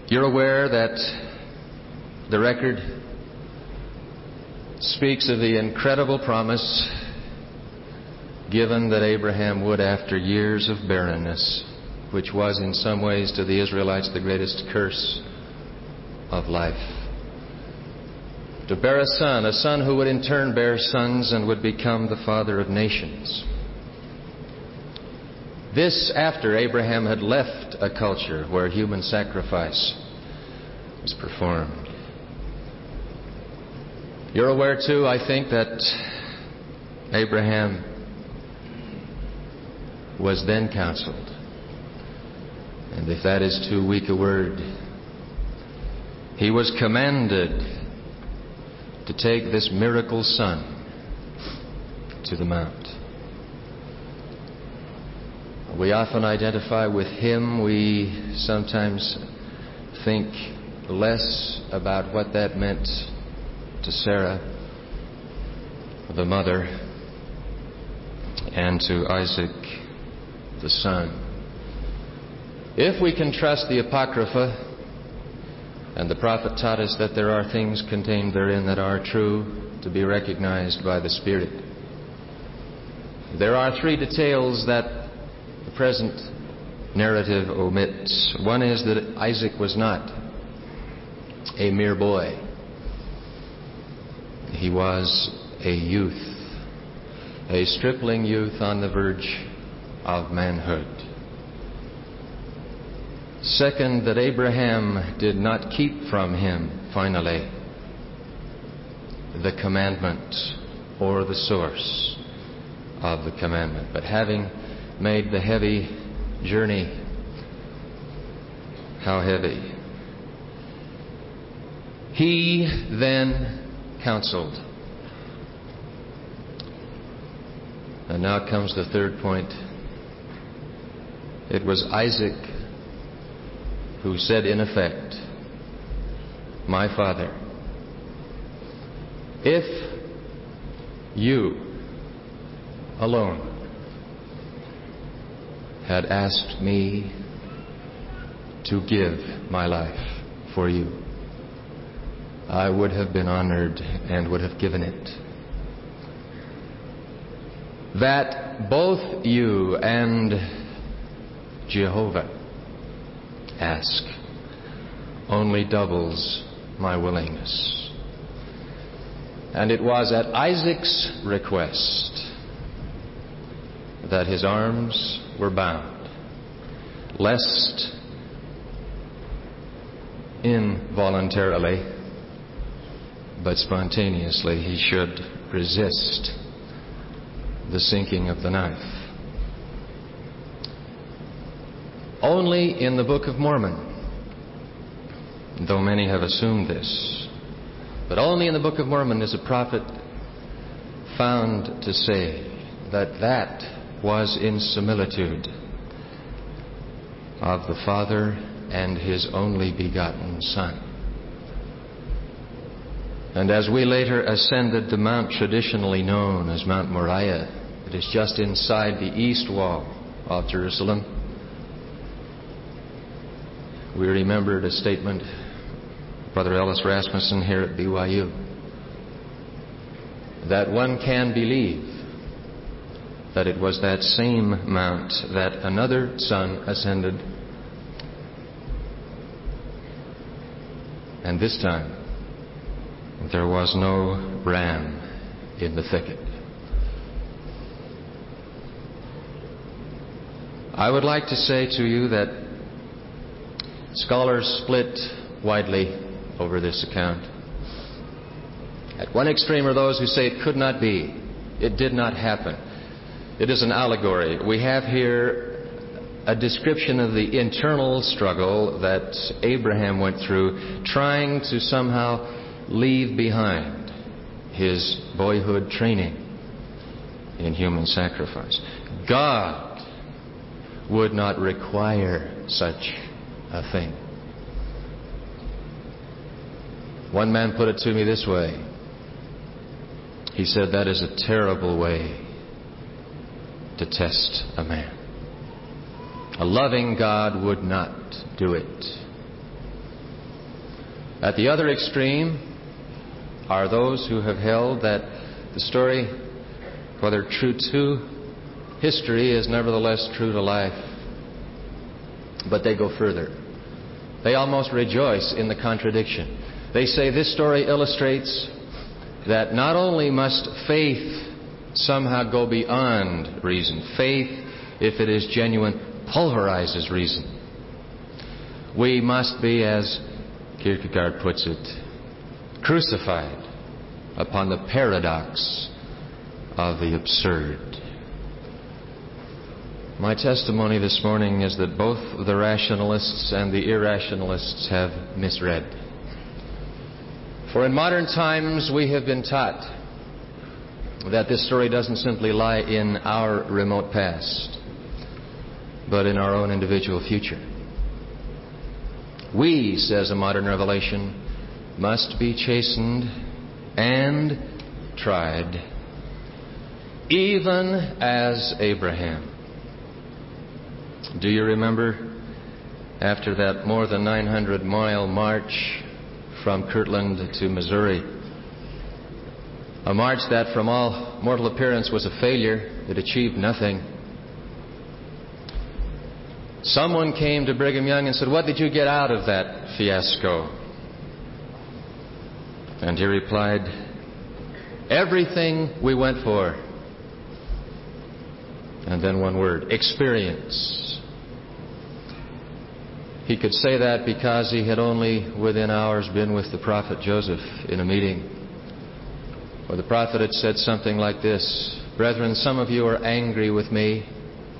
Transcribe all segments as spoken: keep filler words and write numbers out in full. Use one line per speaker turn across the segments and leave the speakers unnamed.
You're aware that the record speaks of the incredible promise given that Abraham would, after years of barrenness, which was in some ways to the Israelites the greatest curse of life, to bear a son, a son who would in turn bear sons and would become the father of nations. This after Abraham had left a culture where human sacrifice was performed. You're aware too, I think, that Abraham was then counseled. And if that is too weak a word, he was commanded to take this miracle son to the mount. We often identify with him. We sometimes think less about what that meant to Sarah, the mother, and to Isaac, the son. If we can trust the Apocrypha, and the prophet taught us that there are things contained therein that are true to be recognized by the Spirit, there are three details that the present narrative omits. One is that Isaac was not a mere boy. He was a youth, a stripling youth on the verge of manhood. Second, that Abraham did not keep from him, finally, the commandment or the source of the commandment. But having made the heavy journey, how heavy, he then counseled. And now comes the third point. It was Isaac who said, in effect, "My father, if you alone had asked me to give my life for you, I would have been honored and would have given it. That both you and Jehovah ask only doubles my willingness." And it was at Isaac's request that his arms were bound, lest involuntarily but spontaneously he should resist the sinking of the knife. Only in the Book of Mormon, though many have assumed this, but only in the Book of Mormon is a prophet found to say that that was in similitude of the Father and His only begotten Son. And as we later ascended the mount traditionally known as Mount Moriah, it is just inside the east wall of Jerusalem, we remembered a statement of Brother Ellis Rasmussen here at B Y U, that one can believe that it was that same mount that another son ascended, and this time there was no ram in the thicket. I would like to say to you that scholars split widely over this account. At one extreme are those who say it could not be. It did not happen. It is an allegory. We have here a description of the internal struggle that Abraham went through, trying to somehow leave behind his boyhood training in human sacrifice. God would not require such a thing. One man put it to me this way. He said, "That is a terrible way to test a man. A loving God would not do it." At the other extreme are those who have held that the story, whether true to history, is nevertheless true to life. But they go further. They almost rejoice in the contradiction. They say this story illustrates that not only must faith somehow go beyond reason, faith, if it is genuine, pulverizes reason. We must be, as Kierkegaard puts it, crucified upon the paradox of the absurd. My testimony this morning is that both the rationalists and the irrationalists have misread. For in modern times we have been taught that this story doesn't simply lie in our remote past, but in our own individual future. We, says a modern revelation, must be chastened and tried, even as Abraham. Do you remember, after that more than nine hundred mile march from Kirtland to Missouri, a march that from all mortal appearance was a failure, it achieved nothing, someone came to Brigham Young and said, "What did you get out of that fiasco?" And he replied, "Everything we went for." And then one word, experience. He could say that because he had only within hours been with the prophet Joseph in a meeting where the prophet had said something like this: "Brethren, some of you are angry with me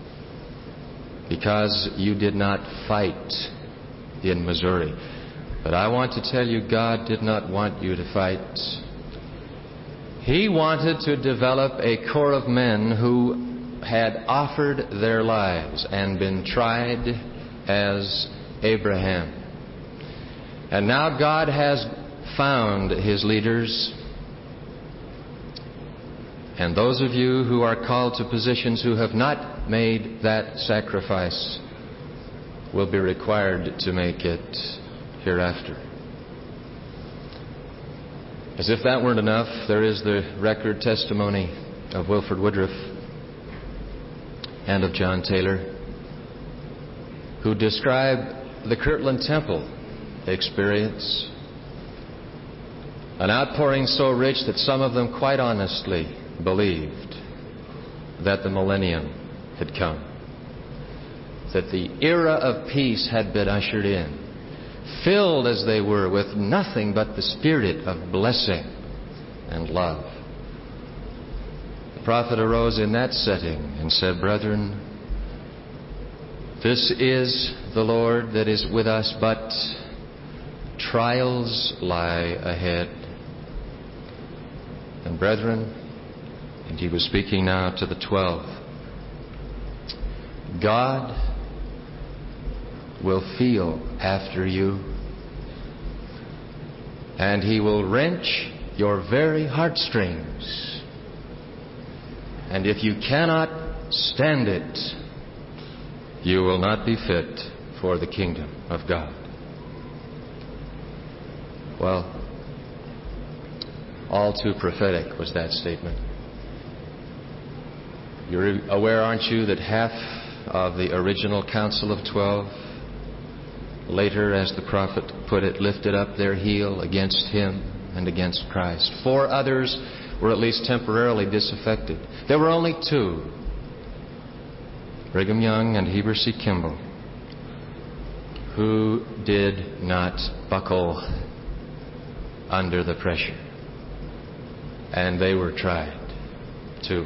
because you did not fight in Missouri. But I want to tell you, God did not want you to fight. He wanted to develop a corps of men who had offered their lives and been tried as Abraham. And now God has found His leaders. And those of you who are called to positions who have not made that sacrifice will be required to make it hereafter." As if that weren't enough, there is the record testimony of Wilford Woodruff and of John Taylor, who describe the Kirtland Temple experience, an outpouring so rich that some of them quite honestly believed that the millennium had come, that the era of peace had been ushered in, filled as they were with nothing but the spirit of blessing and love. The prophet arose in that setting and said, "Brethren, this is the Lord that is with us, but trials lie ahead. And brethren," and he was speaking now to the twelve, "God will feel after you, and He will wrench your very heartstrings. And if you cannot stand it, you will not be fit for the kingdom of God." Well, all too prophetic was that statement. You're aware, aren't you, that half of the original Council of Twelve later, as the prophet put it, lifted up their heel against Him and against Christ. Four others were at least temporarily disaffected. There were only two, Brigham Young and Heber C. Kimball, who did not buckle under the pressure. And they were tried too.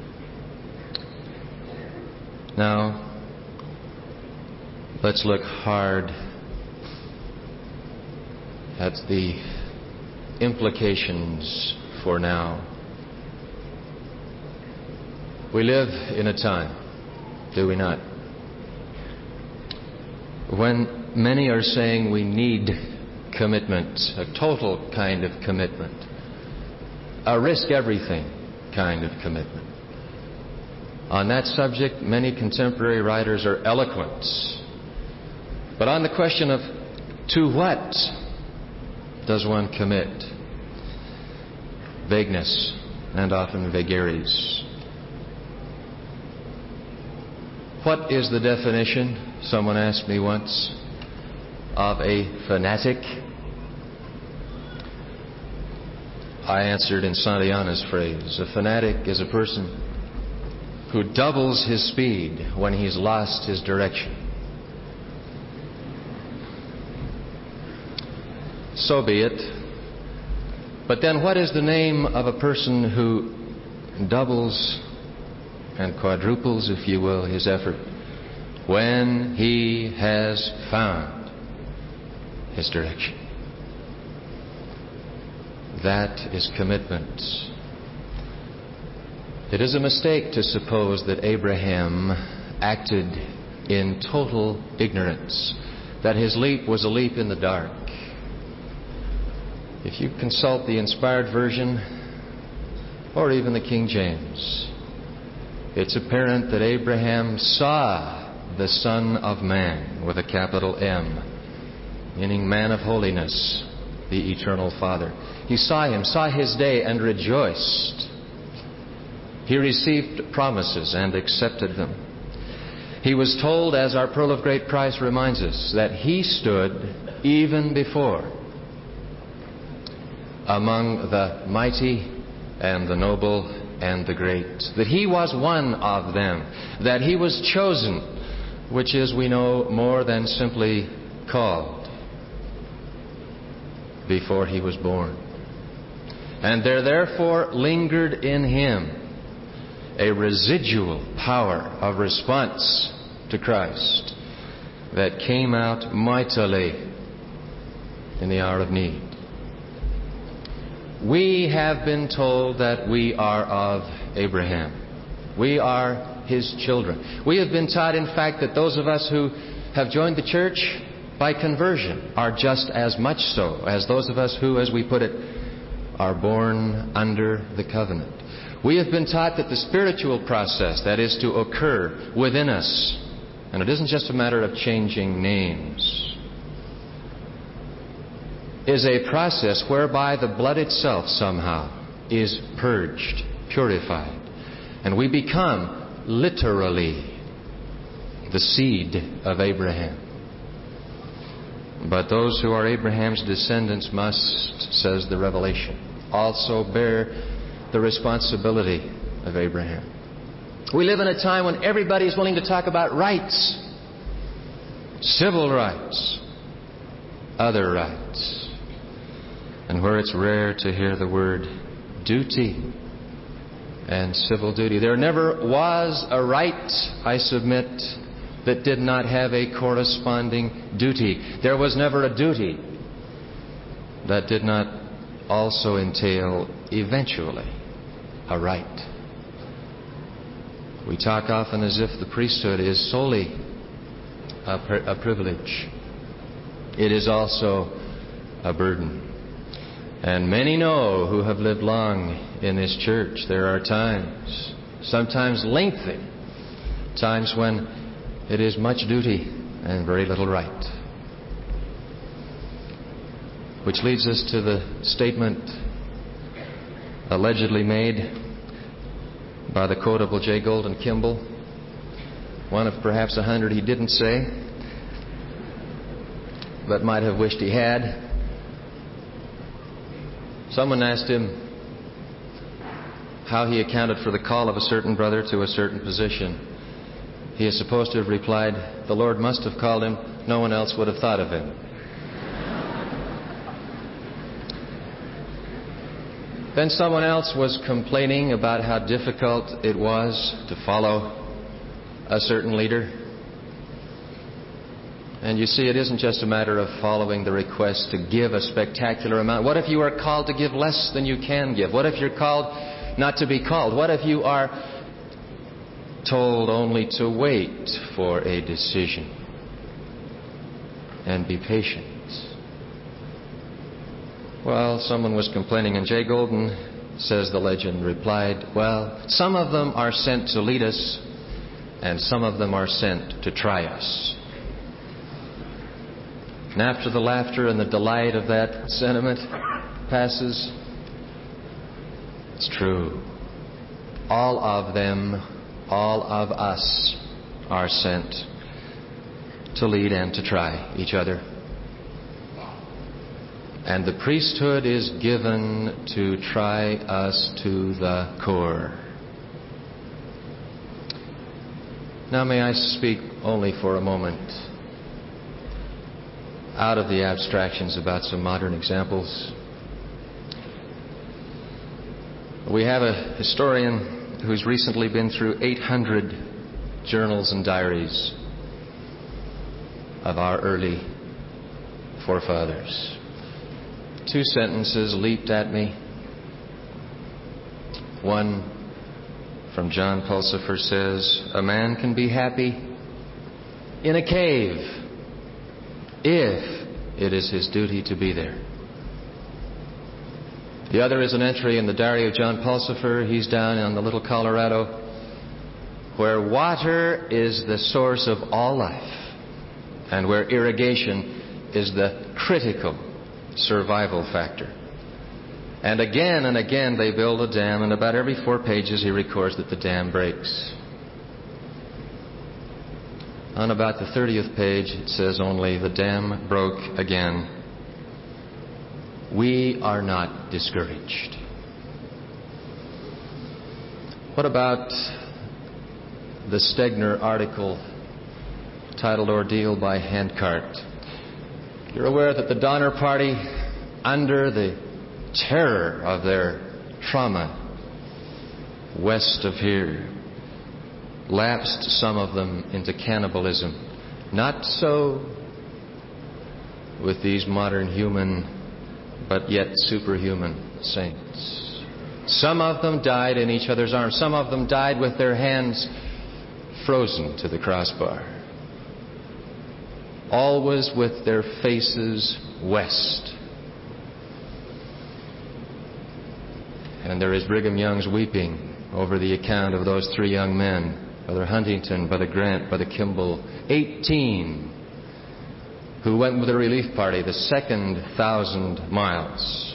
Now, let's look hard at the implications for now. We live in a time, do we not, when many are saying we need commitment, a total kind of commitment, a risk everything kind of commitment. On that subject, many contemporary writers are eloquent. But on the question of to what does one commit? Vagueness, and often vagaries. What is the definition, someone asked me once, of a fanatic? I answered in Santayana's phrase, a fanatic is a person who doubles his speed when he's lost his direction. So be it. But then what is the name of a person who doubles and quadruples, if you will, his effort when he has found his direction? That is commitment. It is a mistake to suppose that Abraham acted in total ignorance, that his leap was a leap in the dark. If you consult the inspired version, or even the King James, it's apparent that Abraham saw the Son of Man, with a capital M, meaning man of holiness, the eternal Father. He saw him, saw his day, and rejoiced. He received promises and accepted them. He was told, as our pearl of great price reminds us, that he stood even before among the mighty and the noble and the great, that he was one of them, that he was chosen, which is, we know, more than simply called, before he was born. And there therefore lingered in him a residual power of response to Christ that came out mightily in the hour of need. We have been told that we are of Abraham. We are his children. We have been taught, in fact, that those of us who have joined the church by conversion are just as much so as those of us who, as we put it, are born under the covenant. We have been taught that the spiritual process that is to occur within us, and it isn't just a matter of changing names, is a process whereby the blood itself somehow is purged, purified, and we become literally the seed of Abraham. But those who are Abraham's descendants must, says the Revelation, also bear the responsibility of Abraham. We live in a time when everybody is willing to talk about rights, civil rights, other rights, and where it's rare to hear the word duty and civil duty. There never was a right, I submit, that did not have a corresponding duty. There was never a duty that did not also entail, eventually, a right. We talk often as if the priesthood is solely a, pri- a privilege. It is also a burden. And many know who have lived long in this church, there are times, sometimes lengthy, times when it is much duty and very little right. Which leads us to the statement allegedly made by the quotable J. Golden Kimball, one of perhaps a hundred he didn't say, but might have wished he had. Someone asked him how he accounted for the call of a certain brother to a certain position. He is supposed to have replied, "The Lord must have called him. No one else would have thought of him." Then someone else was complaining about how difficult it was to follow a certain leader. And you see, it isn't just a matter of following the request to give a spectacular amount. What if you are called to give less than you can give? What if you're called not to be called? What if you are told only to wait for a decision and be patient? Well, someone was complaining, and Jay Golden, says the legend, replied, "Well, some of them are sent to lead us, and some of them are sent to try us." And after the laughter and the delight of that sentiment passes, it's true. All of them, all of us are sent to lead and to try each other. And the priesthood is given to try us to the core. Now may I speak only for a moment out of the abstractions about some modern examples. We have a historian who's recently been through eight hundred journals and diaries of our early forefathers. Two sentences leaped at me. One from John Pulsifer says, "A man can be happy in a cave if it is his duty to be there." The other is an entry in the diary of John Pulsifer. He's down on the Little Colorado, where water is the source of all life and where irrigation is the critical survival factor. And again and again they build a dam, and about every four pages he records that the dam breaks. On about the thirtieth page it says only, "The dam broke again." We are not discouraged. What about the Stegner article titled "Ordeal by Handcart"? You're aware that the Donner Party, under the terror of their trauma west of here, lapsed some of them into cannibalism. Not so with these modern human but yet superhuman saints. Some of them died in each other's arms. Some of them died with their hands frozen to the crossbar. Always with their faces west. And there is Brigham Young's weeping over the account of those three young men, Brother Huntington, Brother Grant, Brother Kimball, eighteen, who went with the relief party the second thousand miles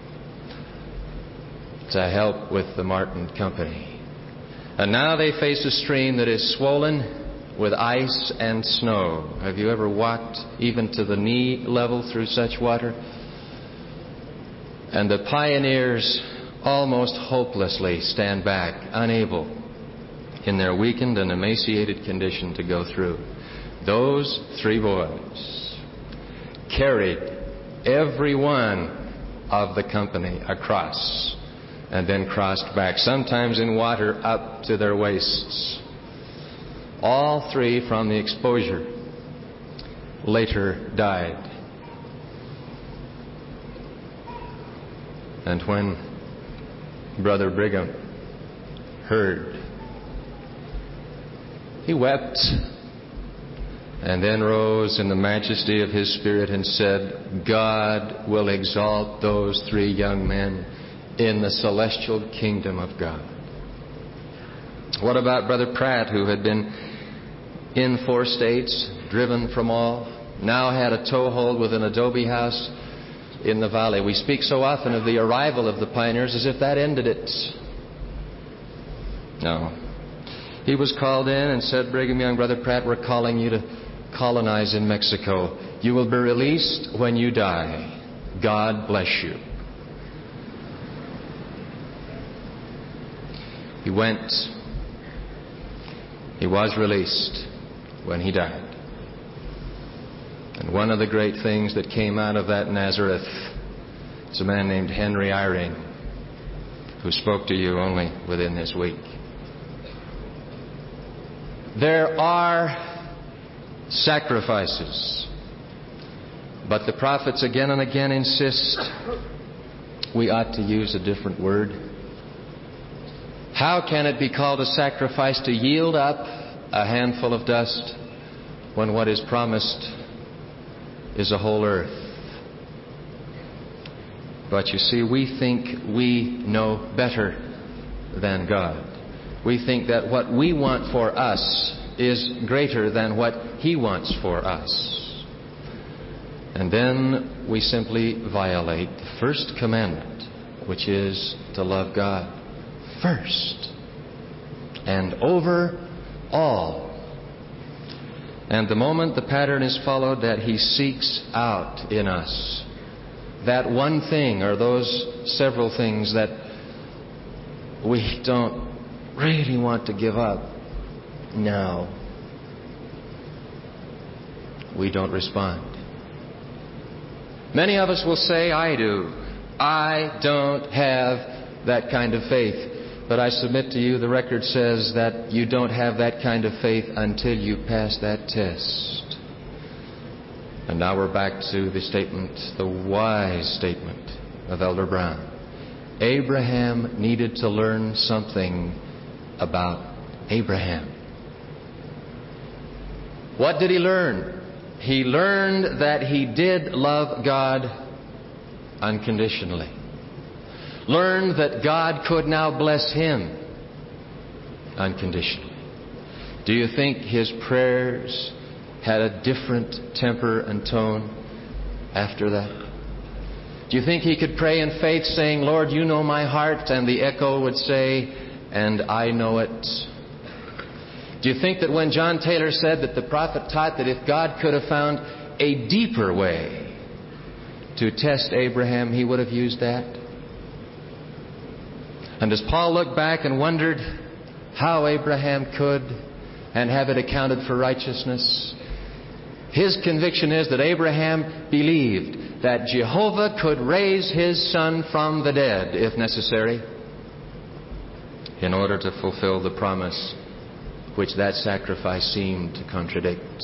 to help with the Martin Company. And now they face a stream that is swollen with ice and snow. Have you ever walked even to the knee level through such water? And the pioneers almost hopelessly stand back, unable in their weakened and emaciated condition to go through. Those three boys carried every one of the company across and then crossed back, sometimes in water up to their waists. All three, from the exposure, later died. And when Brother Brigham heard, he wept and then rose in the majesty of his spirit and said, "God will exalt those three young men in the celestial kingdom of God." What about Brother Pratt, who had been in four states, driven from all, now had a toehold with an adobe house in the valley? We speak so often of the arrival of the pioneers as if that ended it. No. He was called in and said, "Brigham Young, Brother Pratt, we're calling you to colonize in Mexico. You will be released when you die. God bless you." He went. He was released when he died. And one of the great things that came out of that Nazareth is a man named Henry Eyring, who spoke to you only within this week. There are sacrifices, but the prophets again and again insist we ought to use a different word. How can it be called a sacrifice to yield up a handful of dust when what is promised is a whole earth? But you see, we think we know better than God. We think that what we want for us is greater than what He wants for us. And then we simply violate the first commandment, which is to love God first and over all. And the moment the pattern is followed, that He seeks out in us that one thing or those several things that we don't really want to give up now, we don't respond. Many of us will say, I do. I don't have that kind of faith. But I submit to you, the record says that you don't have that kind of faith until you pass that test. And now we're back to the statement, the wise statement of Elder Brown. Abraham needed to learn something about Abraham. What did he learn? He learned that he did love God unconditionally. Learned that God could now bless him unconditionally. Do you think his prayers had a different temper and tone after that? Do you think he could pray in faith saying, Lord, you know my heart, and the echo would say, and I know it? Do you think that when John Taylor said that the prophet taught that if God could have found a deeper way to test Abraham, he would have used that? And as Paul looked back and wondered how Abraham could and have it accounted for righteousness, his conviction is that Abraham believed that Jehovah could raise his son from the dead, if necessary, in order to fulfill the promise which that sacrifice seemed to contradict.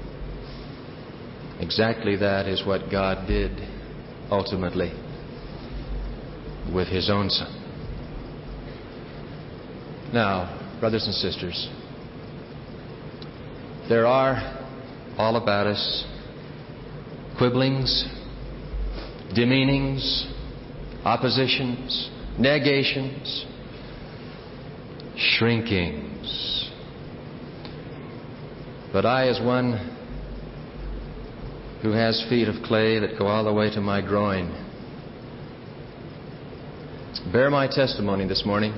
Exactly that is what God did ultimately with His own Son. Now, brothers and sisters, there are all about us quibblings, demeanings, oppositions, negations, shrinkings. But I, as one who has feet of clay that go all the way to my groin, bear my testimony this morning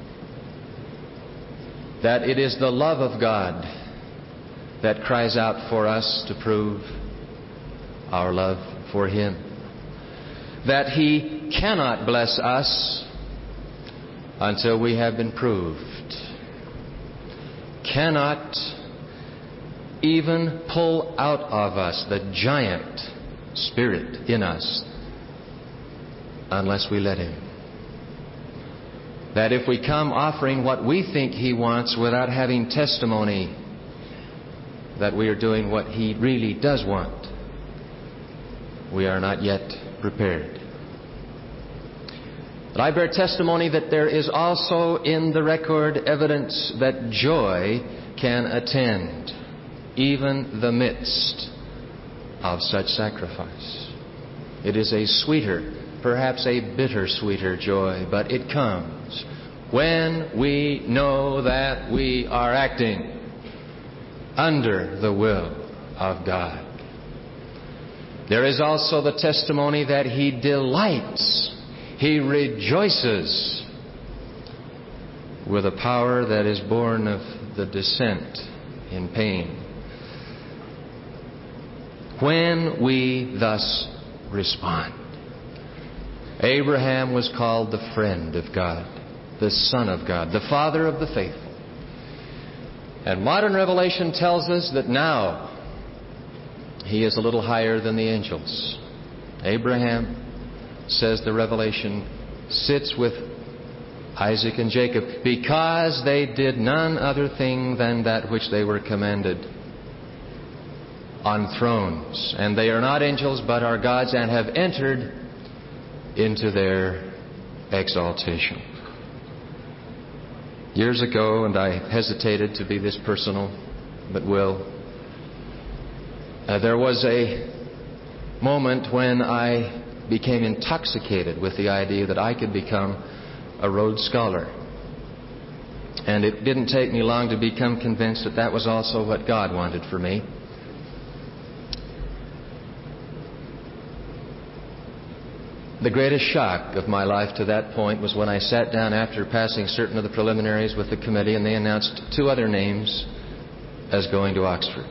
that it is the love of God that cries out for us to prove our love for Him. That He cannot bless us until we have been proved. Cannot even pull out of us the giant spirit in us unless we let Him. That if we come offering what we think He wants without having testimony that we are doing what He really does want, we are not yet prepared. But I bear testimony that there is also in the record evidence that joy can attend even the midst of such sacrifice. It is a sweeter, perhaps a bitter sweeter joy, but it comes when we know that we are acting under the will of God. There is also the testimony that He delights, He rejoices with a power that is born of the descent in pain. When we thus respond. Abraham was called the friend of God, the son of God, the father of the faithful. And modern revelation tells us that now he is a little higher than the angels. Abraham, says the revelation, sits with Isaac and Jacob because they did none other thing than that which they were commanded, on thrones. And they are not angels but are gods, and have entered into their exaltation. Years ago, and I hesitated to be this personal, but will, uh, there was a moment when I became intoxicated with the idea that I could become a Rhodes Scholar. And it didn't take me long to become convinced that that was also what God wanted for me. The greatest shock of my life to that point was when I sat down after passing certain of the preliminaries with the committee and they announced two other names as going to Oxford.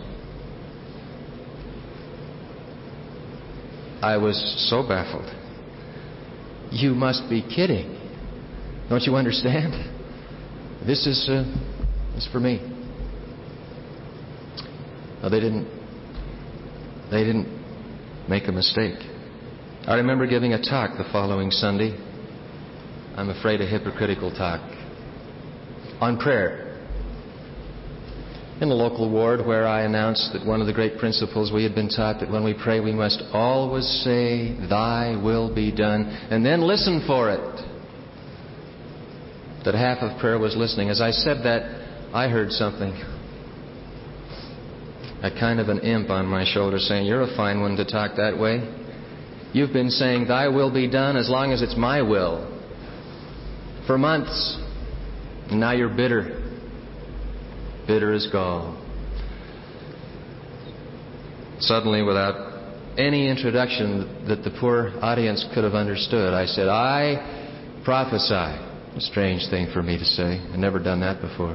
I was so baffled. You must be kidding. Don't you understand? This is, uh, this is for me. No, they didn't. They didn't make a mistake. I remember giving a talk the following Sunday. I'm afraid a hypocritical talk on prayer in the local ward, where I announced that one of the great principles we had been taught, that when we pray we must always say, "Thy will be done," and then listen for it. That half of prayer was listening. As I said that, I heard something. A kind of an imp on my shoulder saying, "You're a fine one to talk that way. You've been saying, 'Thy will be done,' as long as it's my will, for months. And now you're bitter. Bitter as gall." Suddenly, without any introduction that the poor audience could have understood, I said, "I prophesy." A strange thing for me to say. I've never done that before.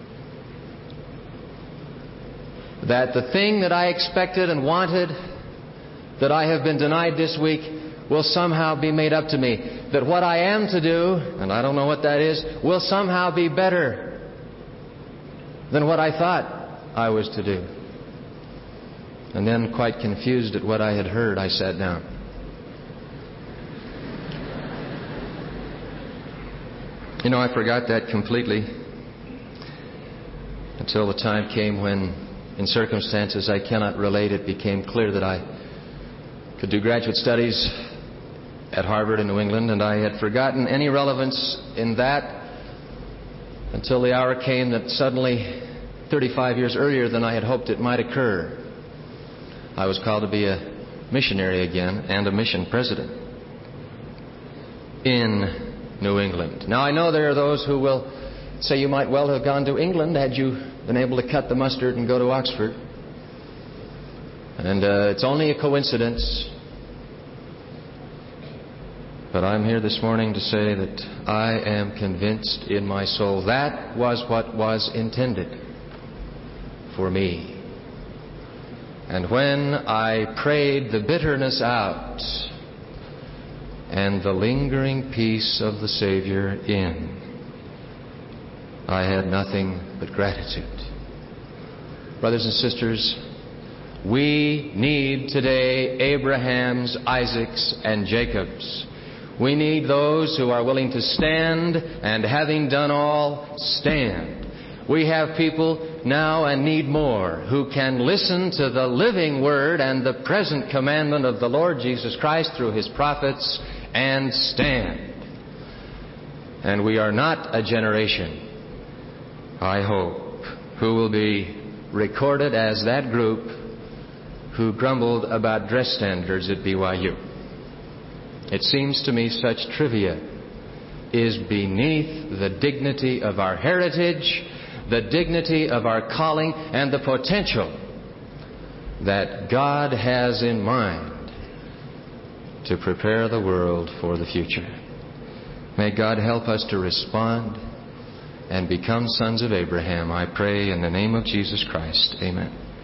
That the thing that I expected and wanted, that I have been denied this week, will somehow be made up to me. That what I am to do, and I don't know what that is, will somehow be better than what I thought I was to do. And then, quite confused at what I had heard, I sat down. You know, I forgot that completely until the time came when, in circumstances I cannot relate, it became clear that I could do graduate studies at Harvard in New England, and I had forgotten any relevance in that until the hour came that suddenly, thirty-five years earlier than I had hoped it might occur, I was called to be a missionary again and a mission president in New England. Now, I know there are those who will say you might well have gone to England had you been able to cut the mustard and go to Oxford. And uh, it's only a coincidence. But I'm here this morning to say that I am convinced in my soul that was what was intended for me. And when I prayed the bitterness out and the lingering peace of the Savior in, I had nothing but gratitude. Brothers and sisters, we need today Abrahams, Isaacs, and Jacobs. We need those who are willing to stand, and having done all, stand. We have people now, and need more, who can listen to the living Word and the present commandment of the Lord Jesus Christ through His prophets and stand. And we are not a generation, I hope, who will be recorded as that group who grumbled about dress standards at B Y U. It seems to me such trivia is beneath the dignity of our heritage, the dignity of our calling, and the potential that God has in mind to prepare the world for the future. May God help us to respond and become sons of Abraham, I pray in the name of Jesus Christ. Amen.